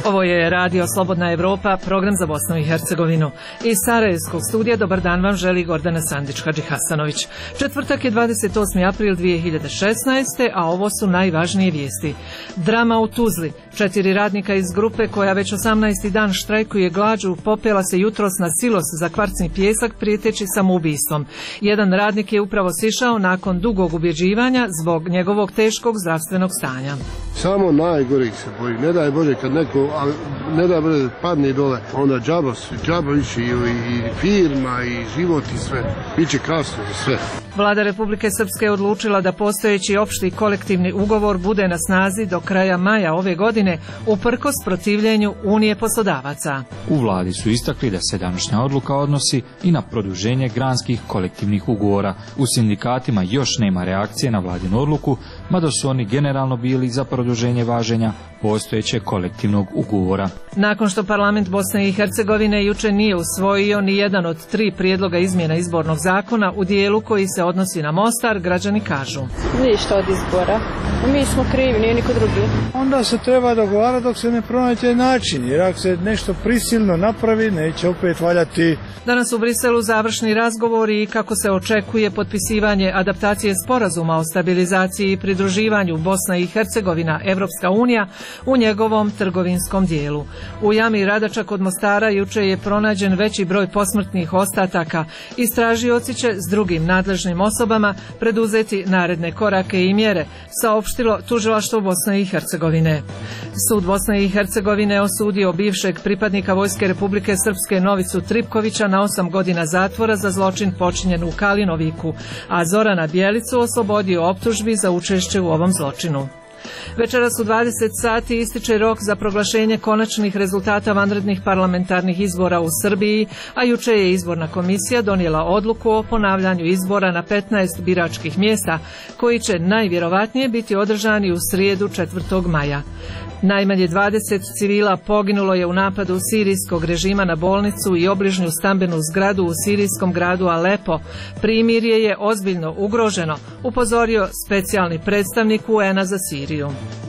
Ovo je Radio Slobodna Evropa, program za Bosnu i Hercegovinu. Iz Sarajevskog studija dobar dan vam želi Gordana Sandić-Hadžihasanović. Četvrtak je 28. april 2016. a ovo su najvažnije vijesti. Drama u Tuzli. 4 radnika iz grupe koja već 18. dan štrajkuje glađu popela se jutros na silos za kvarcni pijesak prijeteći samoubistvom. Jedan radnik je upravo sišao nakon dugog ubjeđivanja zbog njegovog teškog zdravstvenog stanja. Samo najgorih se boji. Ne daj Bože kad neko, ne daj Bože padne dole, onda džaba više i firma i život i sve. Biće kasno za sve. Vlada Republike Srpske je odlučila da postojeći opšti kolektivni ugovor bude na snazi do kraja maja ove godine, uprkos protivljenju Unije poslodavaca. U vladi su istakli da se današnja odluka odnosi i na produženje granskih kolektivnih ugovora. U sindikatima još nema reakcije na vladinu odluku, mada su oni generalno bili za produženje važenja postojećeg kolektivnog ugovora. Nakon što parlament Bosne i Hercegovine juče nije usvojio ni jedan od 3 prijedloga izmjena izbornog zakona u dijelu koji se odnosi na Mostar, građani kažu: ništa od izbora. Mi smo krivi, nije niko drugi. Onda se treba dogovarati dok se ne pronađe način, jer ako se nešto prisilno napravi, neće opet valjati. Danas u Briselu završni razgovori i kako se očekuje potpisivanje adaptacije sporazuma o stabilizaciji i pridruživanju Bosna i Hercegovina, Evropska unija u njegovom trgovinskom dijelu. U jami Radača kod Mostara juče je pronađen veći broj posmrtnih ostataka. Istražioci će s drugim nadležnim osobama preduzeti naredne korake i mjere, saopštilo tužilaštvo Bosne i Hercegovine. Sud Bosne i Hercegovine osudio bivšeg pripadnika Vojske Republike Srpske Novicu Tripkovića na 8 godina zatvora za zločin počinjen u Kalinoviku, a Zorana Bjelicu oslobodio optužbi za učešće u ovom zločinu. Večeras u 20 sati ističe rok za proglašenje konačnih rezultata vanrednih parlamentarnih izbora u Srbiji, a juče je izborna komisija donijela odluku o ponavljanju izbora na 15 biračkih mjesta, koji će najvjerovatnije biti održani u srijedu 4. maja. Najmanje 20 civila poginulo je u napadu sirijskog režima na bolnicu i obližnju stambenu zgradu u sirijskom gradu Alepo. Primirje je ozbiljno ugroženo, upozorio specijalni predstavnik UN-a za Siriju.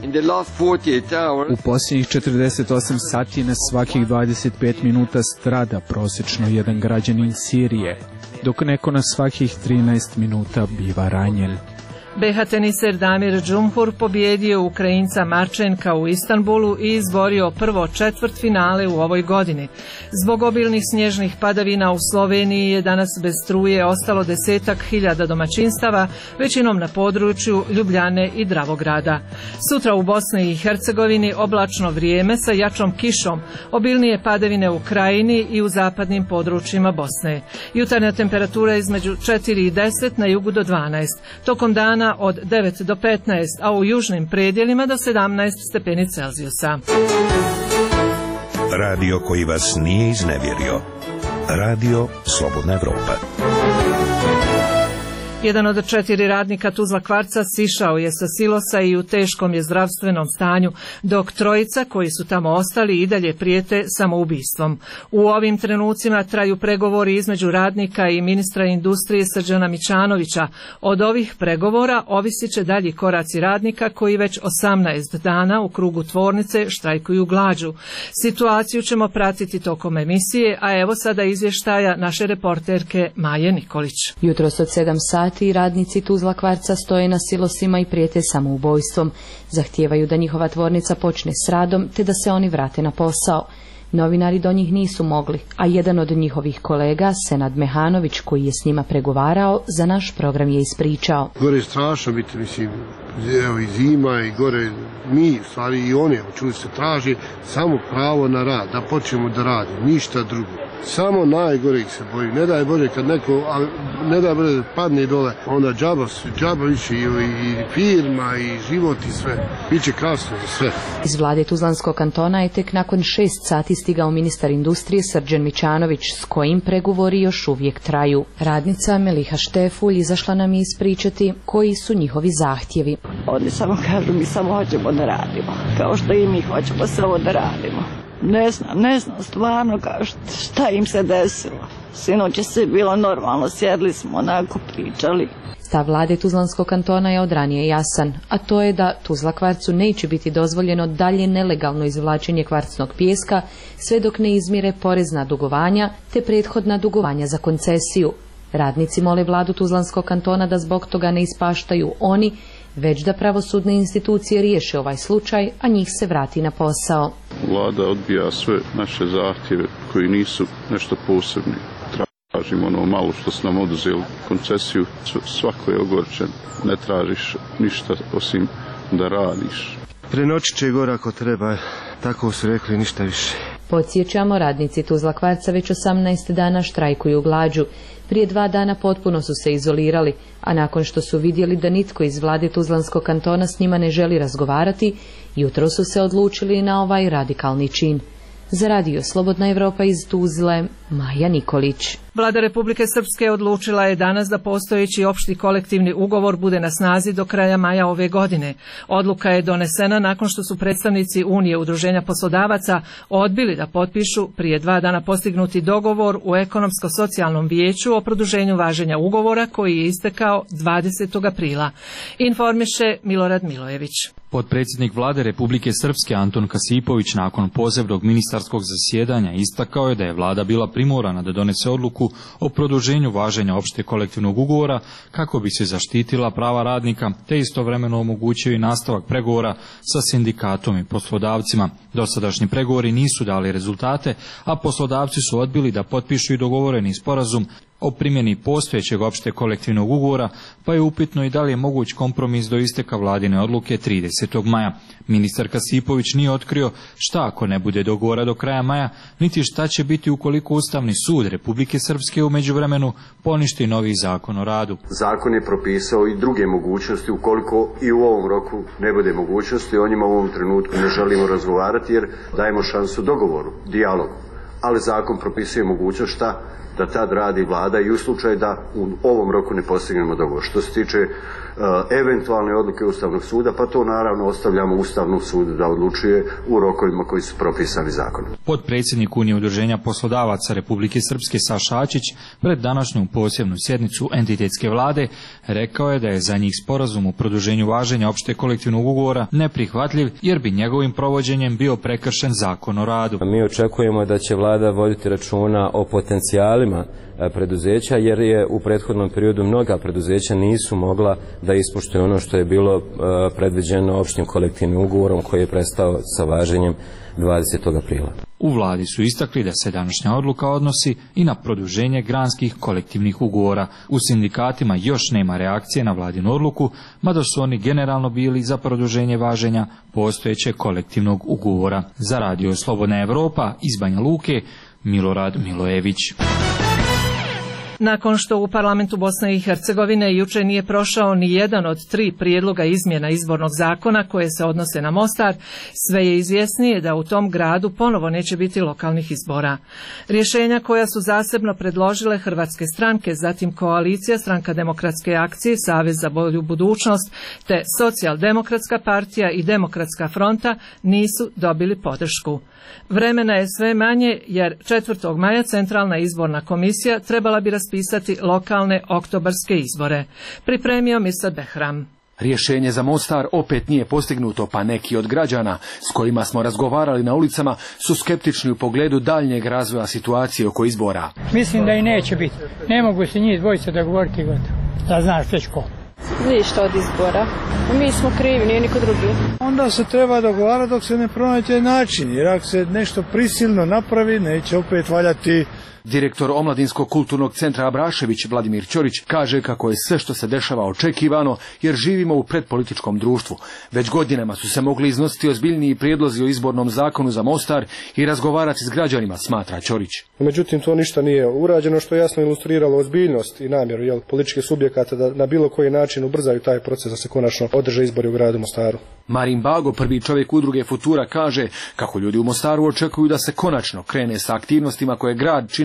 U posljednjih 48 sati na svakih 25 minuta strada prosječno jedan građanin Sirije, dok neko na svakih 13 minuta biva ranjen. BH teniser Damir Džumhur pobjedio Ukrajinca Marčenka u Istanbulu i izborio prvo četvrtfinale u ovoj godini. Zbog obilnih snježnih padavina u Sloveniji je danas bez struje ostalo 10.000 domaćinstava, većinom na području Ljubljane i Dravograda. Sutra u Bosni i Hercegovini oblačno vrijeme sa jačom kišom, obilnije padavine u Krajini i u zapadnim područjima Bosne. Jutarnja temperatura između 4 i 10, na jugu do 12. Tokom dana od 9 do 15, a u južnim predjelima do 17 stepeni Celzijusa. Radio koji vas nije iznevjerio. Radio Slobodna Evropa. Jedan od 4 radnika Tuzla kvarca sišao je sa silosa i u teškom je zdravstvenom stanju, dok 3 koji su tamo ostali i dalje prijete samoubistvom. U ovim trenucima traju pregovori između radnika i ministra industrije Srđana Mićanovića. Od ovih pregovora ovisit će dalji koraci radnika koji već 18 dana u krugu tvornice štrajkuju glađu. Situaciju ćemo pratiti tokom emisije, a evo sada izvještaja naše reporterke Maje Nikolić. Jutros od 7 sati radnici Tuzla kvarca stoje na silosima i prijete samoubojstvom. Zahtijevaju da njihova tvornica počne s radom te da se oni vrate na posao. Novinari do njih nisu mogli, a jedan od njihovih kolega, Senad Mehanović, koji je s njima pregovarao, za naš program je ispričao. Gore je strašno biti, mislim, evo i zima i gore mi, stvari i oni, čuli se traži samo pravo na rad, da počnemo da radimo, ništa drugo. Samo najgorih se boji. Ne daj Bože kad neko, ne daj Bože padne dole, onda džaba više i firma i život i sve. Biće kasno za sve. Iz vlade Tuzlanskog kantona je tek nakon 6 sati stigao ministar industrije Srđan Mićanović, s kojim pregovori još uvijek traju. Radnica Meliha Štefulj izašla nam je ispričati koji su njihovi zahtjevi. Oni samo kažu mi samo hoćemo da radimo, kao što i mi hoćemo samo da radimo. Ne znam stvarno šta im se desilo. Sinoć je sve bilo normalno, sjedli smo onako, pričali. Stav vlade Tuzlanskog kantona je od ranije jasan, a to je da Tuzla kvarcu neće biti dozvoljeno dalje nelegalno izvlačenje kvarcnog pijeska sve dok ne izmire porezna dugovanja te prethodna dugovanja za koncesiju. Radnici mole vladu Tuzlanskog kantona da zbog toga ne ispaštaju oni, već da pravosudne institucije riješe ovaj slučaj, a njih se vrati na posao. Vlada odbija sve naše zahtjeve koji nisu nešto posebni. Tražimo ono malo što su nam oduzeli koncesiju, svako je ogorčen, ne tražiš ništa osim da radiš. Prenoći će gore ako treba, tako su rekli, ništa više. Podsjećamo, radnici Tuzla kvarca već 18 dana štrajkuju glađu. Prije 2 dana potpuno su se izolirali, a nakon što su vidjeli da nitko iz vlade Tuzlanskog kantona s njima ne želi razgovarati, jutro su se odlučili na ovaj radikalni čin. Za Radio Slobodna Evropa iz Tuzle, Maja Nikolić. Vlada Republike Srpske odlučila je danas da postojeći opšti kolektivni ugovor bude na snazi do kraja maja ove godine. Odluka je donesena nakon što su predstavnici Unije udruženja poslodavaca odbili da potpišu prije 2 dana postignuti dogovor u ekonomsko-socijalnom vijeću o produženju važenja ugovora koji je istekao 20. aprila. Informiše Milorad Milojević. Potpredsjednik vlade Republike Srpske Anton Kasipović nakon posebnog ministarskog zasjedanja istakao je da je vlada bila primorana da donese odluku o produženju važenja opšte kolektivnog ugovora kako bi se zaštitila prava radnika te istovremeno omogućio i nastavak pregovora sa sindikatom i poslodavcima. Dosadašnji pregovori nisu dali rezultate, a poslodavci su odbili da potpišu i dogovoreni sporazum o primjeni postojećeg opšte kolektivnog ugovora, pa je upitno i da li je moguć kompromis do isteka vladine odluke 30. maja. Ministar Kasipović nije otkrio šta ako ne bude dogovora do kraja maja, niti šta će biti ukoliko Ustavni sud Republike Srpske u međuvremenu poništi novi zakon o radu. Zakon je propisao i druge mogućnosti ukoliko i u ovom roku ne bude mogućnosti, o njima u ovom trenutku ne želimo razgovarati jer dajemo šansu dogovoru, dijalogu. Ali zakon propisuje mogućnost šta? Da tad radi vlada i u slučaju da u ovom roku ne postignemo dogovor. Što se tiče eventualne odluke Ustavnog suda, pa to naravno ostavljamo Ustavnom sudu da odlučuje u rokovima koji su propisani zakonom. Potpredsjednik Unije udruženja poslodavaca Republike Srpske Saša Ačić pred današnju posebnu sjednicu entitetske vlade rekao je da je za njih sporazum o produženju važenja opšte kolektivnog ugovora neprihvatljiv jer bi njegovim provođenjem bio prekršen zakon o radu. Mi očekujemo da će vlada voditi računa o potencijalima preduzeća jer je u prethodnom periodu mnoga preduzeća nisu mogla da ispoštuju ono što je bilo predviđeno opštim kolektivnim ugovorom koji je prestao sa važenjem 20. aprila. U vladi su istakli da se današnja odluka odnosi i na produženje granskih kolektivnih ugovora. U sindikatima još nema reakcije na vladinu odluku, mada su oni generalno bili za produženje važenja postojećeg kolektivnog ugovora. Za Radio Slobodna Evropa iz Banja Luke, Milorad Milojević. Nakon što u parlamentu Bosne i Hercegovine juče nije prošao ni jedan od 3 prijedloga izmjena izbornog zakona koje se odnose na Mostar, sve je izvjesnije da u tom gradu ponovo neće biti lokalnih izbora. Rješenja koja su zasebno predložile hrvatske stranke, zatim koalicija Stranka demokratske akcije, Savez za bolju budućnost, te Socijaldemokratska partija i Demokratska fronta nisu dobili podršku. Vremena je sve manje jer 4. maja Centralna izborna komisija trebala bi raspisati lokalne oktobarske izbore. Pripremio Mirsad Behram. Rješenje za Mostar opet nije postignuto, pa neki od građana s kojima smo razgovarali na ulicama su skeptični u pogledu daljnjeg razvoja situacije oko izbora. Mislim da i neće biti. Ne mogu se njih dvojica dogovoriti gotovo. Da znaš već ko. Ništa od izbora. Mi smo krivi, nije niko drugi. Onda se treba dogovarati dok se ne pronađe način, jer ako se nešto prisilno napravi, neće opet valjati. Direktor Omladinskog kulturnog centra Abrašević Vladimir Ćorić kaže kako je sve što se dešava očekivano jer živimo u predpolitičkom društvu. Već godinama su se mogli iznositi ozbiljniji prijedlozi o izbornom zakonu za Mostar i razgovarati s građanima, smatra Ćorić. Međutim, to ništa nije urađeno što je jasno ilustriralo ozbiljnost i namjeru političkih subjekata da na bilo koji način ubrzaju taj proces da se konačno održe izbori u gradu Mostaru. Marin Bago, prvi čovjek udruge Futura, kaže kako ljudi u Mostaru očekuju da se konačno krene sa aktivnostima koje grad čine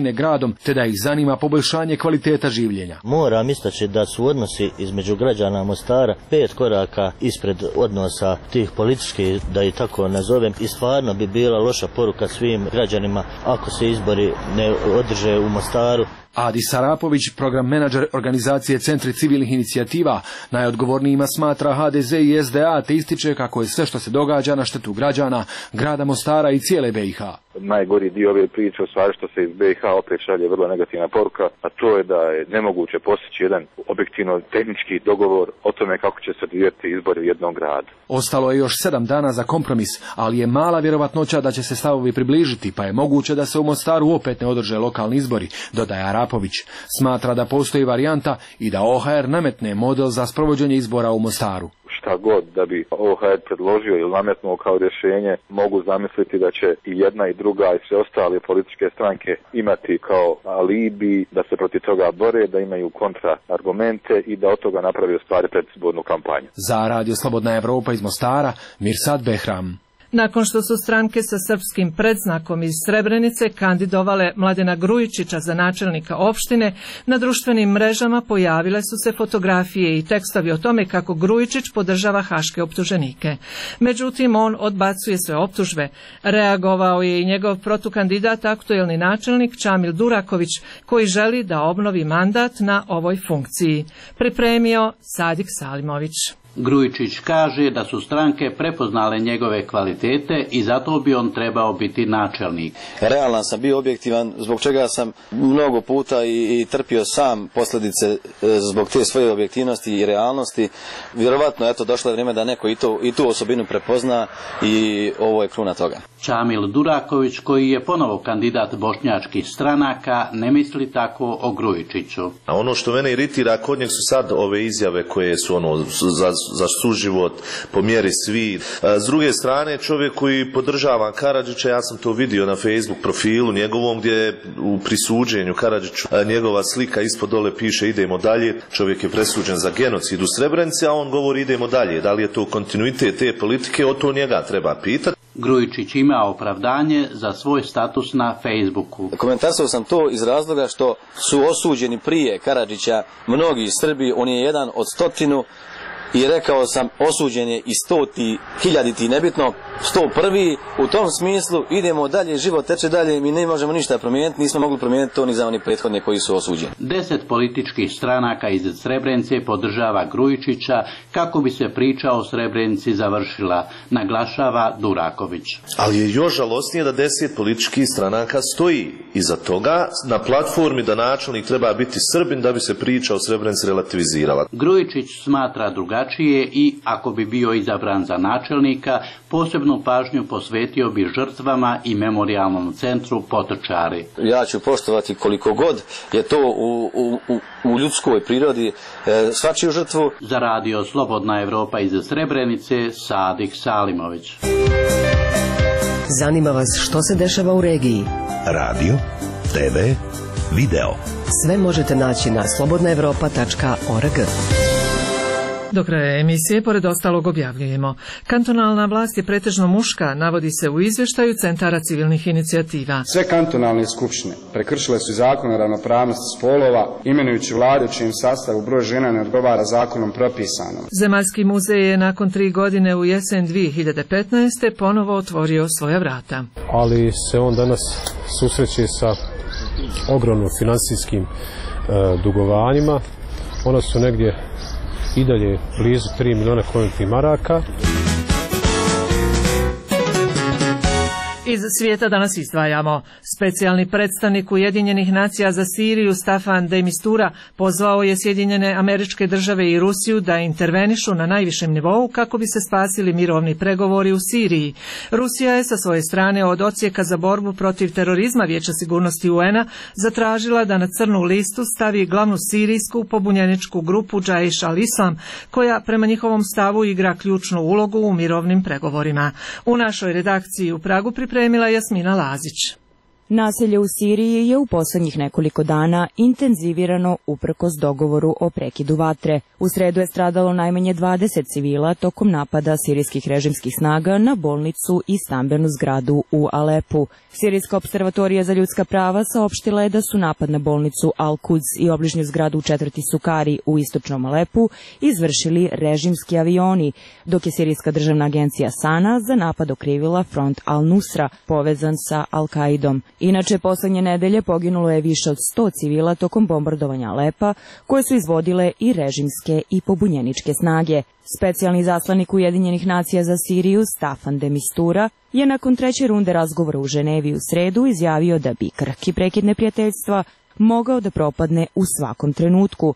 brine gradom te da ih zanima poboljšanje kvaliteta življenja. Moram istaći da su odnosi između građana Mostara 5 koraka ispred odnosa tih političkih, da i tako nazovem, i stvarno bi bila loša poruka svim građanima ako se izbori ne održe u Mostaru. Adi Sarapović, program menadžer organizacije Centri civilnih inicijativa, najodgovornijima smatra HDZ i SDA te ističe kako je sve što se događa na štetu građana, grada Mostara i cijele BiH. Najgori dio ove priče u stvari što se iz BiH opet šalje vrlo negativna poruka, a to je da je nemoguće postići jedan objektivno tehnički dogovor o tome kako će se odvijati izbori u jednom gradu. Ostalo je još 7 dana za kompromis, ali je mala vjerovatnoća da će se stavovi približiti, pa je moguće da se u Mostaru opet ne održe lokalni izbori, dodaje Arapović. Smatra da postoji varijanta i da OHR nametne model za sprovođenje izbora u Mostaru. Šta god da bi OHR predložio ili nametnuo kao rješenje, mogu zamisliti da će i jedna i druga i sve ostale političke stranke imati kao alibi da se protiv toga bore, da imaju kontraargumente i da od toga napravi u stvari predizbornu kampanju. Za Radio Slobodna Evropa iz Mostara, Mirsad Behram. Nakon što su stranke sa srpskim predznakom iz Srebrenice kandidovale Mladena Grujičića za načelnika opštine, na društvenim mrežama pojavile su se fotografije i tekstovi o tome kako Grujičić podržava haške optuženike. Međutim, on odbacuje sve optužbe. Reagovao je i njegov protukandidat, aktuelni načelnik Čamil Duraković, koji želi da obnovi mandat na ovoj funkciji. Pripremio Sadik Salimović. Grujičić kaže da su stranke prepoznale njegove kvalitete i zato bi on trebao biti načelnik. Realan sam, bio objektivan, zbog čega sam mnogo puta i trpio sam posljedice zbog te svoje objektivnosti i realnosti. Vjerovatno, došlo je vrijeme da neko i tu osobinu prepozna i ovo je kruna toga. Čamil Duraković, koji je ponovo kandidat bošnjačkih stranaka, ne misli tako o Grujičiću. A ono što mene iritira kod njeg su sad ove izjave koje su za suživot, po mjeri svi. S druge strane, čovjek koji podržava Karadžića, ja sam to vidio na Facebook profilu njegovom gdje je u prisuđenju Karadžiću njegova slika ispod dole piše idemo dalje. Čovjek je presuđen za genocid u Srebrenici, a on govori idemo dalje. Da li je to kontinuitet te politike, o to njega treba pitati. Grujičić ima opravdanje za svoj status na Facebooku. Komentarsao sam to iz razloga što su osuđeni prije Karadžića mnogi Srbi, on je jedan od 100 i rekao sam osuđen je i 100, 1000, nebitno, 101. U tom smislu idemo dalje, život teče dalje, mi ne možemo ništa promijeniti, nismo mogli promijeniti to ni za oni prethodne koji su osuđeni. 10 političkih stranaka iz Srebrenice podržava Grujičića kako bi se priča o Srebrenici završila, naglašava Duraković. Ali je još žalosnije da 10 političkih stranaka stoji iza toga na platformi da načelnik treba biti Srbin da bi se priča o Srebrenici relativizirala. Grujičić smatra drugačije i ako bi bio izabran za načelnika, posebnu pažnju posvetio bi žrtvama i memorijalnom centru Potočari. Ja ću poštovati koliko god je to u ljudskoj prirodi svačiju žrtvu. Za Radio Slobodna Evropa iz Srebrenice, Sadik Salimović. Zanima vas što se dešava u regiji? Radio, TV, video. Sve možete naći na slobodnaevropa.org. Do kraja emisije, pored ostalog, objavljujemo. Kantonalna vlast je pretežno muška, navodi se u izvještaju Centara civilnih inicijativa. Sve kantonalne skupštine prekršile su zakon o ravnopravnosti spolova, imenujući vlade u čijem sastavu broj žena ne odgovara zakonom propisanom. Zemaljski muzej je nakon 3 godine u jesen 2015. ponovo otvorio svoja vrata. Ali se on danas susreće sa ogromnim financijskim dugovanjima. Ona su negdje i dalje blizu 3 miliona konvertnih maraka. Iz svijeta danas izdvajamo. Specijalni predstavnik Ujedinjenih nacija za Siriju Staffan de Mistura pozvao je Sjedinjene Američke Države i Rusiju da intervenišu na najvišem nivou kako bi se spasili mirovni pregovori u Siriji. Rusija je sa svoje strane od Odsjeka za borbu protiv terorizma Vijeća sigurnosti UN-a zatražila da na crnu listu stavi glavnu sirijsku pobunjeničku grupu Džaiš al-Islam, koja prema njihovom stavu igra ključnu ulogu u mirovnim pregovorima. U našoj redakciji u Pragu pripremila Jasmina Lazić. Nasilje u Siriji je u posljednjih nekoliko dana intenzivirano uprkos dogovoru o prekidu vatre. U sredu je stradalo najmanje 20 civila tokom napada sirijskih režimskih snaga na bolnicu i stambenu zgradu u Alepu. Sirijska observatorija za ljudska prava saopštila je da su napad na bolnicu Al-Quds i obližnju zgradu u četvrti Sukari u istočnom Alepu izvršili režimski avioni, dok je sirijska državna agencija Sana za napad okrivila front Al-Nusra, povezan sa Al-Kaidom. Inače, posljednje nedelje poginulo je više od 100 civila tokom bombardovanja Alepa, koje su izvodile i režimske i pobunjeničke snage. Specijalni zaslanik Ujedinjenih nacija za Siriju, Staffan de Mistura, je nakon treće runde razgovora u Ženevi u sredu izjavio da bi krhki prekid neprijateljstva mogao da propadne u svakom trenutku.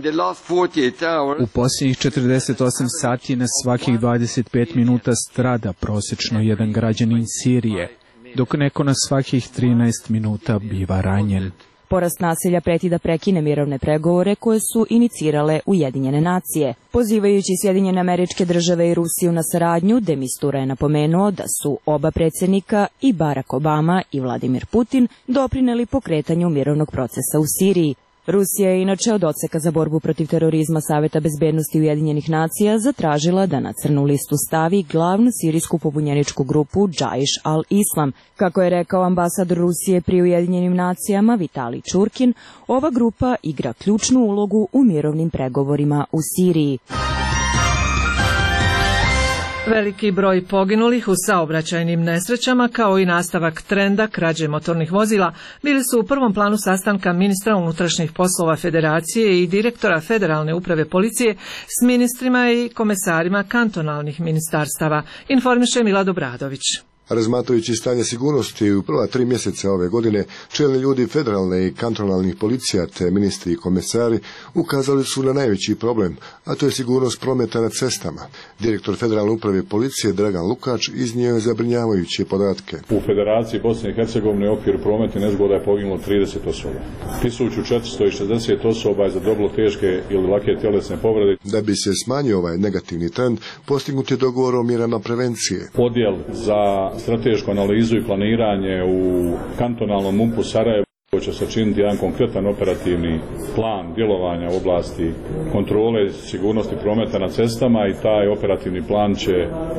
U posljednjih 48 sati na svakih 25 minuta strada prosječno jedan građanin Sirije, dok neko na svakih 13 minuta biva ranjen. Porast nasilja preti da prekine mirovne pregovore koje su inicirale Ujedinjene nacije. Pozivajući Sjedinjene Američke Države i Rusiju na saradnju, de Mistura je napomenuo da su oba predsjednika, i Barack Obama i Vladimir Putin, doprineli pokretanju mirovnog procesa u Siriji. Rusija je inače od Odseka za borbu protiv terorizma Saveta bezbednosti Ujedinjenih nacija zatražila da na crnu listu stavi glavnu sirijsku pobunjeničku grupu Džaiš al-Islam. Kako je rekao ambasador Rusije pri Ujedinjenim nacijama Vitali Čurkin, ova grupa igra ključnu ulogu u mirovnim pregovorima u Siriji. Veliki broj poginulih u saobraćajnim nesrećama kao i nastavak trenda krađe motornih vozila bili su u prvom planu sastanka ministra unutrašnjih poslova Federacije i direktora Federalne uprave policije s ministrima i komesarima kantonalnih ministarstava, informiše Milad Obradović. Razmatrajući stanje sigurnosti u prva 3 mjeseca ove godine, čelni ljudi federalne i kantonalnih policija te ministri i komesari ukazali su na najveći problem, a to je sigurnost prometa na cestama. Direktor Federalne uprave policije Dragan Lukač iznio je zabrinjavajuće podatke. U Federaciji Bosne i Hercegovine u okviru prometnih nezgoda je poginulo 30 osoba. 1460 osoba je zadobilo teške ili lake tjelesne povrede. Da bi se smanjio ovaj negativni trend, postignut je dogovor o mjerama prevencije. Odjel za stratešku analizu i planiranje u kantonalnom MUP-u Sarajevo će sačiniti jedan konkretan operativni plan djelovanja u oblasti kontrole sigurnosti prometa na cestama i taj operativni plan će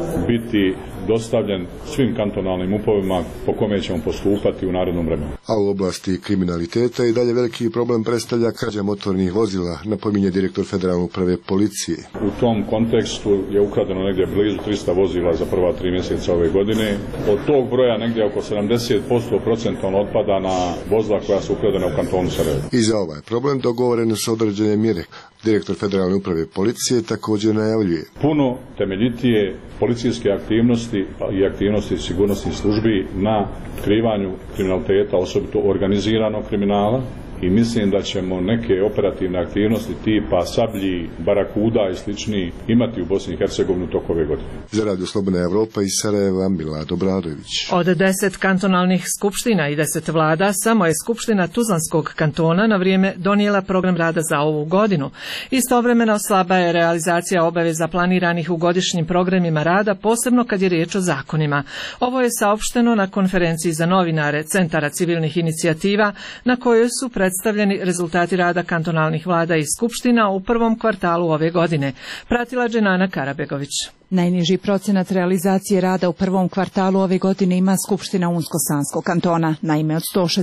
biti dostavljen svim kantonalnim MUP-ovima po kome ćemo postupati u narednom vremenu. A u oblasti kriminaliteta i dalje veliki problem predstavlja krađa motornih vozila, napominje direktor Federalne uprave policije. U tom kontekstu je ukradeno negdje blizu 300 vozila za prva 3 mjeseca ove godine. Od tog broja negdje oko 70% procentualno otpada na vozila koja su ukradena u kantonu Sarajevo. I za ovaj problem dogovorene su određene mjere. Direktor Federalne uprave policije također najavljuje puno temeljitije policijske aktivnosti i aktivnosti sigurnosnih službi na otkrivanju kriminaliteta, osobito organiziranog kriminala, i mislim da ćemo neke operativne aktivnosti tipa Sablji, Barakuda i slični imati u Bosni i Hercegovini toko ove godine. Za Radio Slobodna Evropa iz Sarajeva, Milad Obradović. Od 10 kantonalnih skupština i 10 vlada, samo je Skupština Tuzlanskog kantona na vrijeme donijela program rada za ovu godinu. Istovremeno slaba je realizacija obaveza planiranih u godišnjim programima rada, posebno kad je riječ o zakonima. Ovo je saopšteno na konferenciji za novinare Centara civilnih inicijativa, na kojoj su predstavljeni rezultati rada kantonalnih vlada i skupština u prvom kvartalu ove godine. Pratila Dženana Karabegović. Najniži procenat realizacije rada u prvom kvartalu ove godine ima Skupština Unsko-Sanskog kantona. Naime, od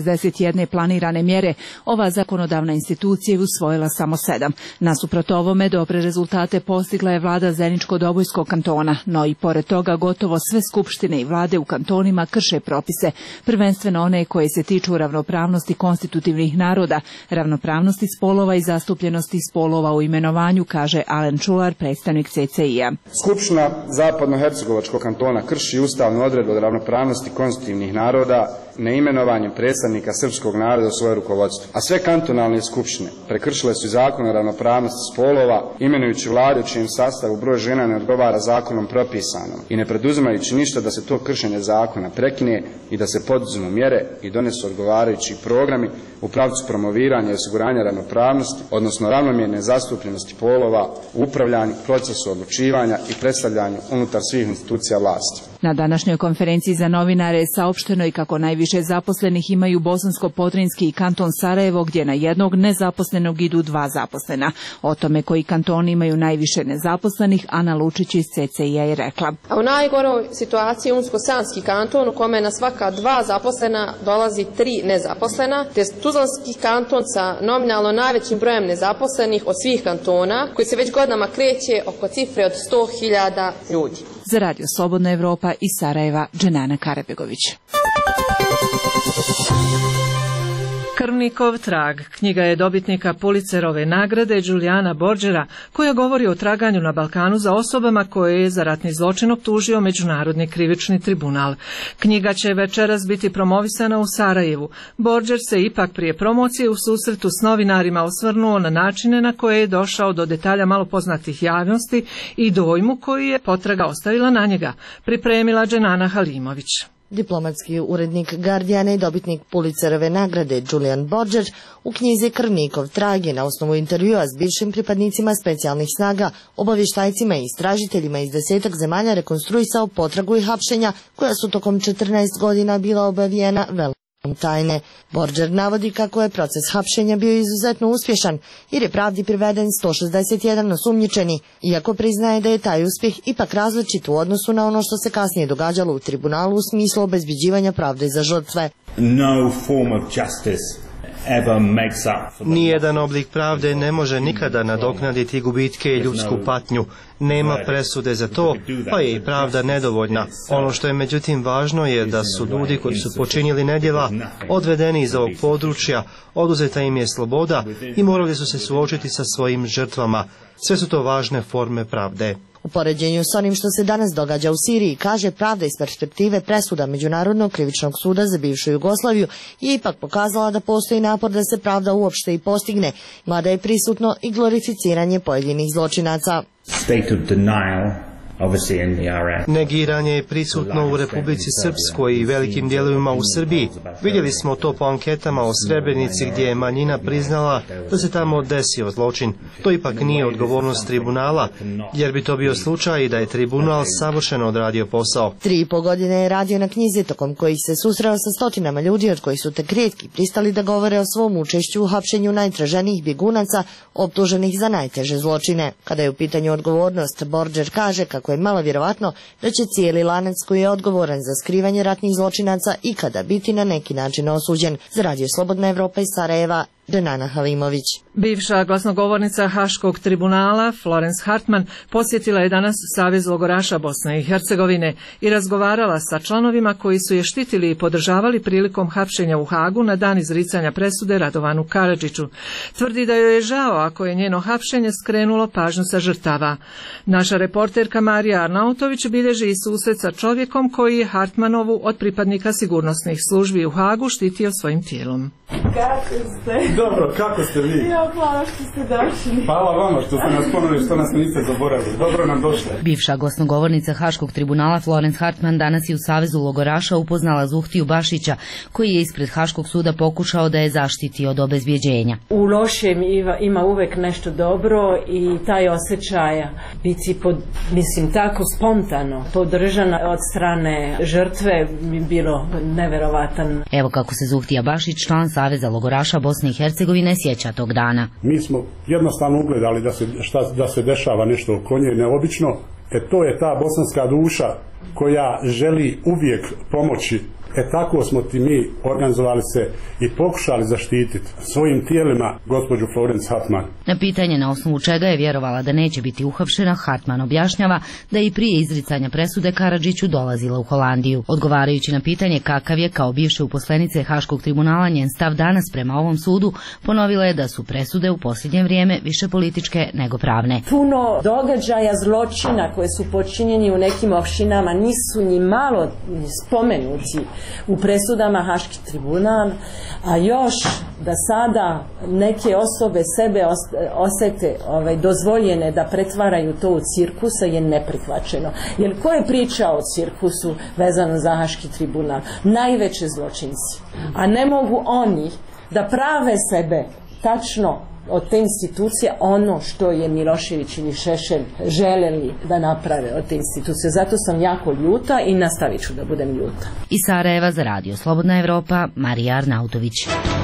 161 planirane mjere, ova zakonodavna institucija je usvojila samo 7. Nasuprot ovome, dobre rezultate postigla je vlada Zeničko-Dobojskog kantona, no i pored toga gotovo sve skupštine i vlade u kantonima krše propise, prvenstveno one koje se tiču ravnopravnosti konstitutivnih naroda, ravnopravnosti spolova i zastupljenosti spolova u imenovanju, kaže Alen Čular, predstavnik CCI-a. Skupština Zapadno-Hercegovačkog kantona krši ustavnu odredbu o ravnopravnosti konstitutivnih naroda neimenovanjem predstavnika srpskog naroda u svoje rukovodstvo. A sve kantonalne skupštine prekršile su zakon o ravnopravnosti spolova, imenujući vlade u čijem sastavu broj žena ne odgovara zakonom propisanom i ne preduzimajući ništa da se to kršenje zakona prekine i da se poduzmu mjere i donesu odgovarajući programi u pravcu promoviranja i osiguranja ravnopravnosti, odnosno ravnomjerne zastupljenosti polova u upravljanju, procesu odlučivanja i predstavljanju unutar svih institucija vlasti. Na današnjoj konferenciji za novinare je saopšteno i kako najviše zaposlenih imaju Bosansko-Podrinjski i kanton Sarajevo, gdje na jednog nezaposlenog idu 2 zaposlena. O tome koji kantoni imaju najviše nezaposlenih, Ana Lučić iz CCI-a je rekla. A u najgoroj situaciji je Unsko-Sanski kanton, u kome na svaka 2 zaposlena dolazi 3 nezaposlena, te Tuzlanski kanton sa nominalno najvećim brojem nezaposlenih od svih kantona, koji se već godinama kreće oko cifre od 100.000 ljudi. Za Radio Slobodna Evropa iz Sarajeva, Dženana Karabegović. Krvnikov trag. Knjiga je dobitnika Pulitzerove nagrade Juliana Borgera, koja govori o traganju na Balkanu za osobama koje je za ratni zločin optužio Međunarodni krivični tribunal. Knjiga će večeras biti promovisana u Sarajevu. Borger se ipak prije promocije u susretu s novinarima osvrnuo na načine na koje je došao do detalja malo poznatih javnosti i dojmu koju je potraga ostavila na njega, pripremila Dženana Halimović. Diplomatski urednik Guardiana i dobitnik Pulitzerove nagrade Julian Borger u knjizi Krvnikov trag je na osnovu intervjua s bivšim pripadnicima specijalnih snaga, obavještajcima i istražiteljima iz 10 zemalja rekonstruisao potragu i hapšenja koja su tokom 14 godina bila obavijena tajne. Borger navodi kako je proces hapšenja bio izuzetno uspješan jer je pravdi priveden 161 osumnjičeni, iako priznaje da je taj uspjeh ipak različit u odnosu na ono što se kasnije događalo u tribunalu u smislu obezbeđivanja pravde za žrtve. No form of justice Nijedan oblik pravde ne može nikada nadoknaditi gubitke i ljudsku patnju. Nema presude za to, pa je i pravda nedovoljna. Ono što je međutim važno je da su ljudi koji su počinili nedjela odvedeni iz ovog područja, oduzeta im je sloboda i morali su se suočiti sa svojim žrtvama. Sve su to važne forme pravde. U poređenju s onim što se danas događa u Siriji, kaže, pravda iz perspektive presuda Međunarodnog krivičnog suda za bivšu Jugoslaviju je ipak pokazala da postoji napor da se pravda uopšte i postigne, mada je prisutno i glorificiranje pojedinih zločinaca. State of denial. Negiranje je prisutno u Republici Srpskoj i velikim dijelovima u Srbiji. Vidjeli smo to po anketama o Srebrenici gdje je manjina priznala da se tamo desio zločin. To ipak nije odgovornost tribunala, jer bi to bio slučaj da je tribunal savršeno odradio posao. 3,5 godine je radio na knjizi, tokom kojih se susreo sa stotinama ljudi od kojih su tek rijetki pristali da govore o svom učešću u hapšenju najtraženijih bjegunaca optuženih za najteže zločine. Kada je u pitanju odgovornost, Borger kaže kako je malo vjerovatno da će cijeli lanac koji je odgovoran za skrivanje ratnih zločinaca ikada biti na neki način osuđen. Za Radio Slobodna Evropa iz Sarajeva, Dženana Halimović. Bivša glasnogovornica Haškog tribunala Florence Hartman posjetila je danas Savez logoraša Bosne i Hercegovine i razgovarala sa članovima koji su je štitili i podržavali prilikom hapšenja u Hagu na dan izricanja presude Radovanu Karadžiću. Tvrdi da joj je žao ako je njeno hapšenje skrenulo pažnju sa žrtava. Naša reporterka Marija Arnautović bilježi i susret sa čovjekom koji je Hartmanovu od pripadnika sigurnosnih službi u Hagu štitio svojim tijelom. Kako ste? Dobro, kako ste vi? Ja, hvala što ste došli. Hvala vama što ste nas ponovili, što nas niste zaboravili. Dobro nam došli. Bivša glasnogovornica Haškog tribunala Florence Hartman danas je u Savezu logoraša upoznala Zuhtiju Bašića, koji je ispred Haškog suda pokušao da je zaštiti od obezbjeđenja. U lošem ima uvek nešto dobro i taj osjećaj biti tako spontano podržana od strane žrtve bi bilo neverovatan. Evo kako se Zuhtija Bašić, član Saveza logoraša Bosne i Hercegovine, sjeća tog dana. Mi smo jednostavno ugledali da se dešava nešto oko nje neobično. To je ta bosanska duša koja želi uvijek pomoći. Tako smo ti mi organizovali se i pokušali zaštititi svojim tijelima gospođu Florence Hartman. Na pitanje na osnovu čega je vjerovala da neće biti uhapšena, Hartman objašnjava da je i prije izricanja presude Karadžiću dolazila u Holandiju. Odgovarajući na pitanje kakav je kao bivše uposlenice Haškog tribunala njen stav danas prema ovom sudu, ponovila je da su presude u posljednje vrijeme više političke nego pravne. Puno događaja zločina koje su počinjeni u nekim opštinama nisu ni malo spomenuti u presudama Haški tribunal, a još da sada neke osobe sebe osete dozvoljene da pretvaraju to u cirkusa je neprihvaćeno. Jer ko je pričao o cirkusu vezano za Haški tribunal? Najveće zločinci. A ne mogu oni da prave sebe tačno od te institucije ono što je Milošević ili Šešelj želeli da naprave od te institucije. Zato sam jako ljuta i nastavit ću da budem ljuta. Iz Sarajeva za Radio Slobodna Evropa, Marija Arnautović.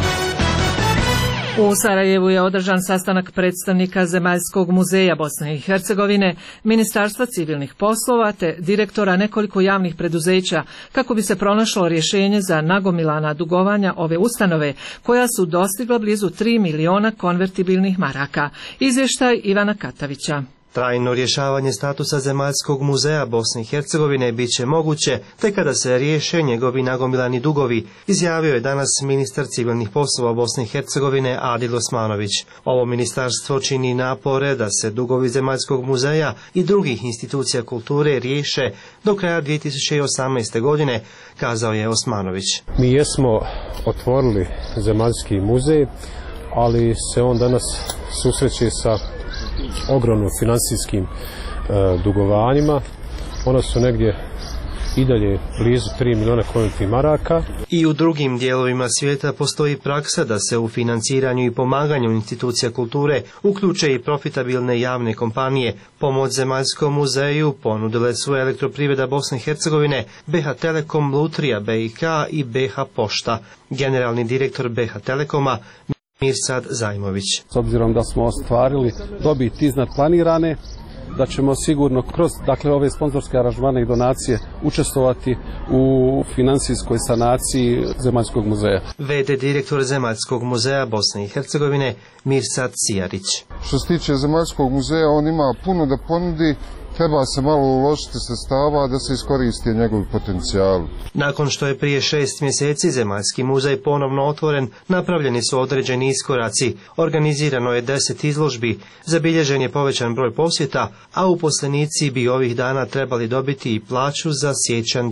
U Sarajevu je održan sastanak predstavnika Zemaljskog muzeja Bosne i Hercegovine, Ministarstva civilnih poslova te direktora nekoliko javnih preduzeća kako bi se pronašlo rješenje za nagomilana dugovanja ove ustanove koja su dostigla blizu 3 miliona konvertibilnih maraka. Izvještaj Ivana Katavića. Trajno rješavanje statusa Zemaljskog muzeja Bosne i Hercegovine bit će moguće tek kada se riješe njegovi nagomilani dugovi, izjavio je danas ministar civilnih poslova Bosne i Hercegovine Adil Osmanović. Ovo ministarstvo čini napore da se dugovi Zemaljskog muzeja i drugih institucija kulture riješe do kraja 2018. godine, kazao je Osmanović. Mi jesmo otvorili Zemaljski muzej, ali se on danas susreće sa ogromnim financijskim dugovanjima. Ona su negdje i dalje blizu 3 miliona konvertibilnih maraka. I u drugim dijelovima svijeta postoji praksa da se u financiranju i pomaganju institucija kulture uključe i profitabilne javne kompanije. Pomoć Zemaljskom muzeju ponudile su Elektroprivreda Bosne i Hercegovine, BH Telekom, Lutrija BiH i BH Pošta. Generalni direktor BH Telekoma Mirsad Zajmović. S obzirom da smo ostvarili dobit iznad planirane, da ćemo sigurno kroz ove sponzorske aranžmane i donacije učestvovati u financijskoj sanaciji Zemaljskog muzeja. VD direktor Zemaljskog muzeja Bosne i Hercegovine Mirsad Cijarić. Što se tiče Zemaljskog muzeja, on ima puno da ponudi. Treba se malo uložiti sredstava da se iskoristi njegovi potencijal. Nakon što je prije 6 mjeseci Zemaljski muzej ponovno otvoren, napravljeni su određeni iskoraci. Organizirano je 10 izložbi, zabilježen je povećan broj posjeta, a uposlenici bi ovih dana trebali dobiti i plaću za siječanj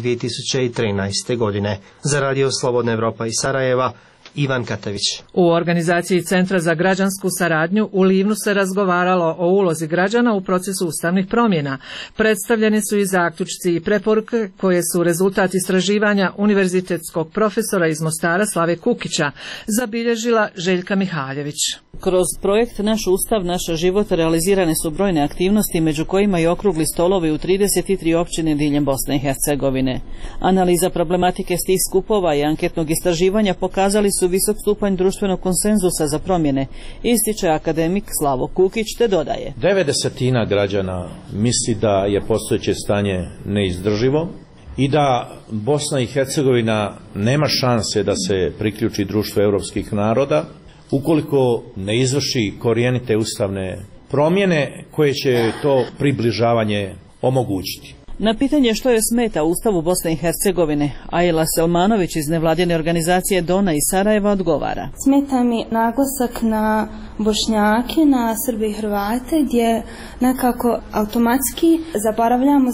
2013. godine. Za Radio Slobodna Evropa iz Sarajeva, Ivan Katavić. U organizaciji Centra za građansku saradnju u Livnu se razgovaralo o ulozi građana u procesu ustavnih promjena. Predstavljeni su i zaključci i preporuke koje su rezultat istraživanja univerzitetskog profesora iz Mostara Slave Kukića, zabilježila Željka Mihaljević. Kroz projekt Naš ustav, naš život realizirane su brojne aktivnosti, među kojima i okrugli stolovi u 33 općine diljem Bosne i Hercegovine. Analiza problematike s tih skupova i anketnog istraživanja pokazali su visok stupanj društvenog konsenzusa za promjene, ističe akademik Slavo Kukić te dodaje. 90% građana misli da je postojeće stanje neizdrživo i da Bosna i Hercegovina nema šanse da se priključi društvu europskih naroda ukoliko ne izvrši korijenite ustavne promjene koje će to približavanje omogućiti. Na pitanje što je smeta Ustavu Bosne i Hercegovine, Ajla Selmanović iz nevladine organizacije Dona iz Sarajeva odgovara. Smeta mi naglasak na Bošnjake, na Srbe i Hrvate, gdje nekako automatski zaboravljamo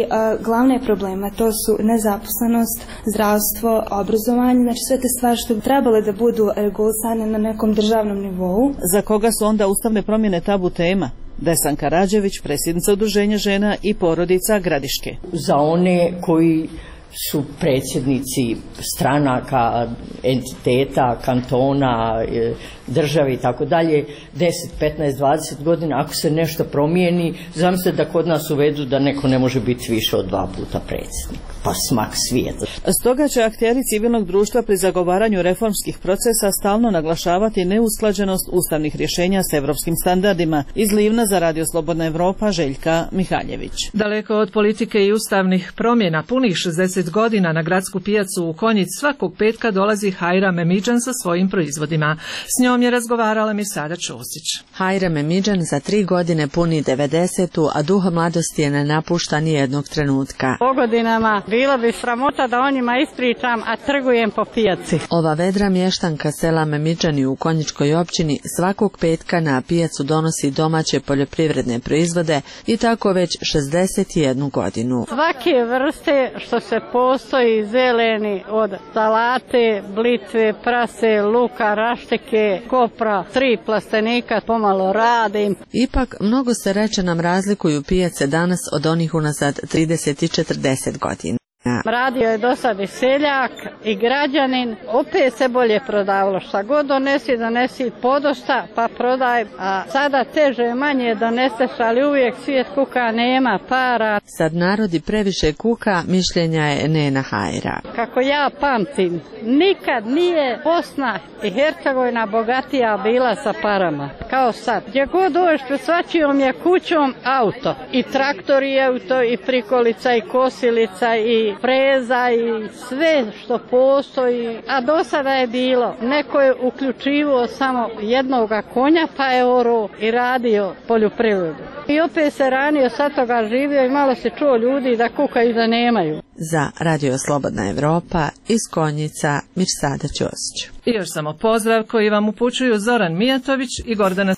glavne probleme. To su nezaposlenost, zdravstvo, obrazovanje, sve te stvari što bi trebale da budu regulisane na nekom državnom nivou. Za koga su onda ustavne promjene tabu tema? Desanka Rađević, predsjednica Udruženja žena i porodica Gradiške. Za one koji su predsjednici stranaka, entiteta, kantona, države i tako dalje, 10, 15, 20 godina, ako se nešto promijeni, zamislite da kod nas uvedu da neko ne može biti više od 2 puta predsjednik, pa smak svijeta. Stoga će akteri civilnog društva pri zagovaranju reformskih procesa stalno naglašavati neusklađenost ustavnih rješenja s evropskim standardima. Iz Livna za Radio Slobodna Evropa, Željka Mihaljević. Daleko od politike i ustavnih promjena, punih 60 godina na gradsku pijacu u Konjic svakog petka dolazi Hajra Memidžan sa svojim proizvodima. S njom je razgovarala Mirsada Ćosić. Hajra Memidžan za 3 godine puni 90-tu, a duha mladosti je ne napušta ni jednog trenutka. Po godinama bilo bi sramota da o njima ispričam, a trgujem po pijaci. Ova vedra mještanka sela Memidžani u Konjičkoj općini svakog petka na pijacu donosi domaće poljoprivredne proizvode i tako već 61 godinu. Svake vrste što se postoji zeleni od salate, blitve, prase, luka, rašteke, kopra, 3 plastenika, pomalo radim. Ipak, mnogo se reče nam razlikuju pijace danas od onih unazad 30 i 40 godina. Radio je do sad i seljak i građanin, opet se bolje prodavalo. Šta god donesi podosta pa prodaj, a sada teže manje doneseš, ali uvijek svijet kuka, nema para. Sad narodi previše kuka, mišljenja je Nena Hajra. Kako ja pamtim, nikad nije Bosna i Hercegovina bogatija bila sa parama, kao sad. Gdje god dođeš pred svačijom je kućom auto. I traktor i auto, i prikolica, i kosilica, i freza, i sve što postoji. A do sada je bilo, neko je uključivo samo jednoga konja pa je orao i radio poljoprivredu. I opet se ranio, sad toga živio i malo se čuo ljudi da kukaju da nemaju. Za Radio Slobodna Evropa iz Konjica Mirsada Ćosić. I još samo pozdrav koji vam upućuju Zoran Mijatović i Gordana